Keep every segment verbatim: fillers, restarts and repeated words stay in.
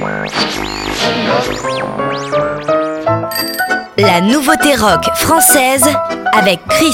La nouveauté rock française avec Chris.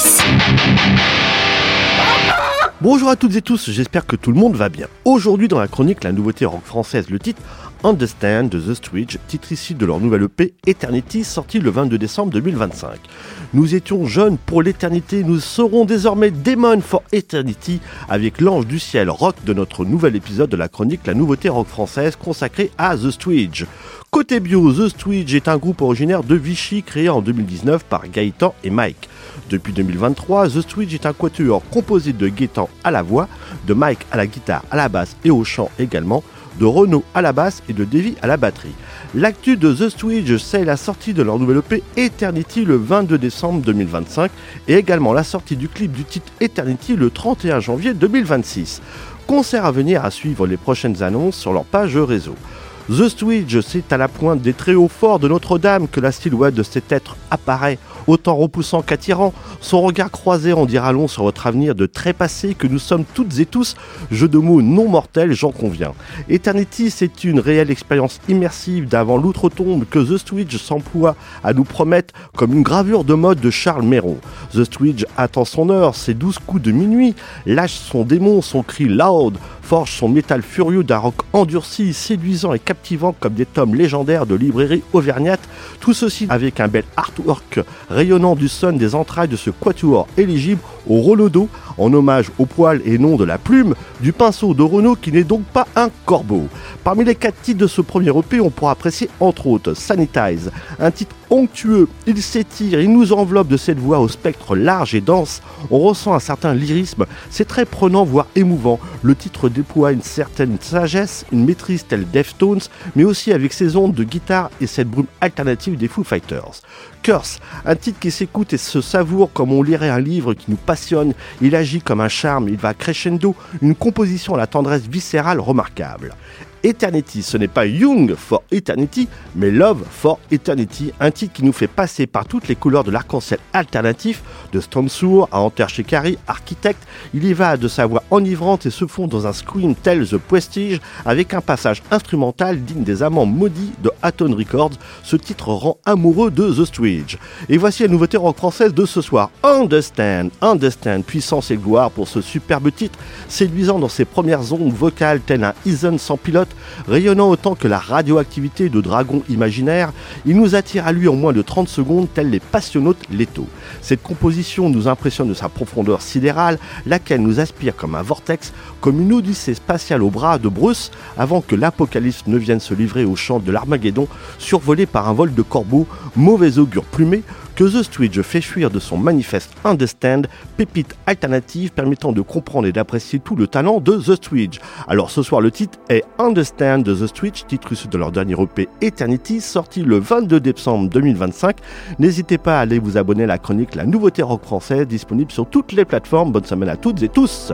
Bonjour à toutes et tous, j'espère que tout le monde va bien. Aujourd'hui dans la chronique La nouveauté rock française, le titre Understand de The Stooges, titre issu de leur nouvelle E P Eternity, sorti le vingt-deux décembre deux mille vingt-cinq. Nous étions jeunes pour l'éternité, nous serons désormais Demon for Eternity avec l'ange du ciel rock de notre nouvel épisode de la chronique La nouveauté rock française consacrée à The Stooges. Côté bio, The Stooges est un groupe originaire de Vichy créé en deux mille dix-neuf par Gaëtan et Mike. Depuis deux mille vingt-trois, The Stooges est un quatuor composé de Gaëtan à la voix, de Mike à la guitare, à la basse et au chant également, de Renaud à la basse et de Davy à la batterie. L'actu de The Stooges, c'est la sortie de leur nouvelle E P Eternity le vingt-deux décembre deux mille vingt-cinq et également la sortie du clip du titre Eternity le trente et un janvier deux mille vingt-six. Concert à venir à suivre les prochaines annonces sur leur page réseau. The Stooges, c'est à la pointe des très hauts forts de Notre-Dame que la silhouette de cet être apparaît, autant repoussant qu'attirant. Son regard croisé en dira long sur votre avenir de trépassé que nous sommes toutes et tous, jeu de mots non mortel, j'en conviens. Eternity, c'est une réelle expérience immersive d'avant l'outre-tombe que The Stooges s'emploie à nous promettre comme une gravure de mode de Charles Méron. The Stooges attend son heure, ses douze coups de minuit, lâche son démon, son cri loud, forge son métal furieux d'un rock endurci, séduisant et captivant comme des tomes légendaires de librairie auvergnate, tout ceci avec un bel artwork rayonnant du son des entrailles de ce quatuor éligible au Renaud, en hommage au poil et non de la plume du pinceau de Renaud qui n'est donc pas un corbeau. Parmi les quatre titres de ce premier E P, on pourra apprécier entre autres Sanitize, un titre onctueux, il s'étire, il nous enveloppe de cette voix au spectre large et dense, on ressent un certain lyrisme, c'est très prenant voire émouvant, le titre déploie une certaine sagesse, une maîtrise telle Deftones, mais aussi avec ses ondes de guitare et cette brume alternative des Foo Fighters. Curse, un titre qui s'écoute et se savoure comme on lirait un livre qui nous passionne, il agit comme un charme, il va crescendo, une composition à la tendresse viscérale remarquable. Eternity, ce n'est pas Young for Eternity, mais Love for Eternity, un titre qui nous fait passer par toutes les couleurs de l'arc-en-ciel alternatif, de Stone Sour à Enter Shikari, Architect, il y va de sa voix enivrante et se fond dans un scream tel The Prestige, avec un passage instrumental digne des amants maudits de Hatton Records, ce titre rend amoureux de The Stooges. Et voici la nouveauté rock française de ce soir, Understand, Understand, puissance et gloire pour ce superbe titre, séduisant dans ses premières ondes vocales tel un Isen sans pilote, rayonnant autant que la radioactivité de dragons imaginaires, il nous attire à lui en moins de trente secondes tels les passionnautes létaux. Cette composition nous impressionne de sa profondeur sidérale, laquelle nous aspire comme un vortex, comme une odyssée spatiale au bras de Bruce, avant que l'apocalypse ne vienne se livrer au chant de l'Armageddon, survolé par un vol de corbeaux, mauvais augure plumé, que The Stooges fait fuir de son manifeste Understand, pépite alternative permettant de comprendre et d'apprécier tout le talent de The Stooges. Alors ce soir le titre est Understand de The Stooges, titre issu de leur dernier E P Eternity, sorti le vingt-deux décembre deux mille vingt-cinq. N'hésitez pas à aller vous abonner à la chronique La nouveauté rock française, disponible sur toutes les plateformes. Bonne semaine à toutes et tous.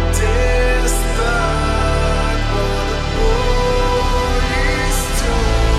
Despite what the boy is doing.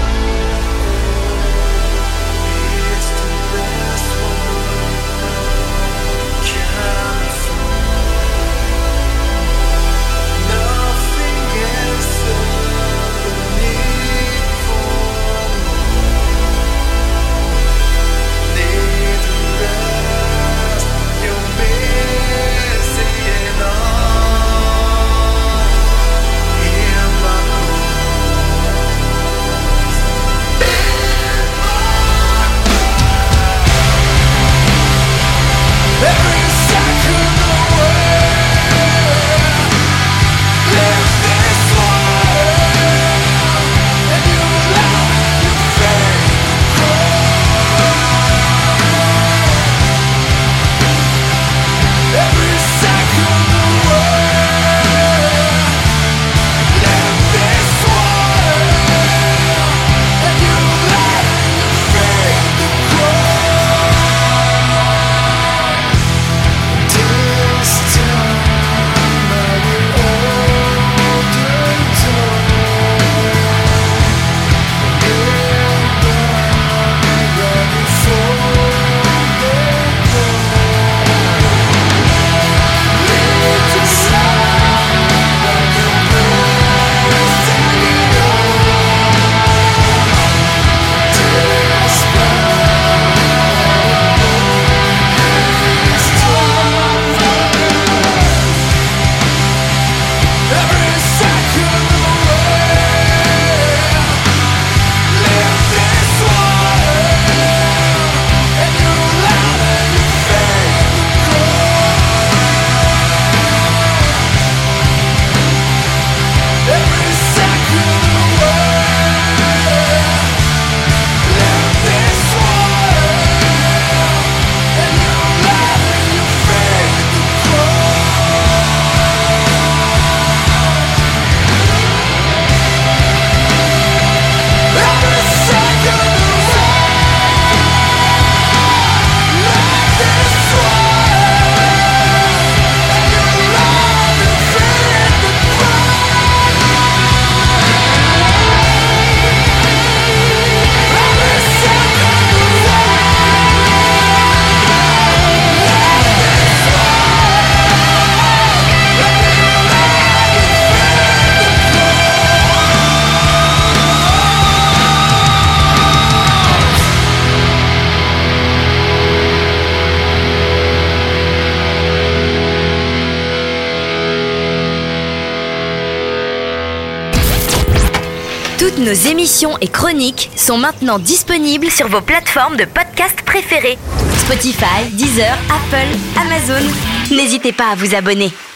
Toutes nos émissions et chroniques sont maintenant disponibles sur vos plateformes de podcast préférées. Spotify, Deezer, Apple, Amazon. N'hésitez pas à vous abonner.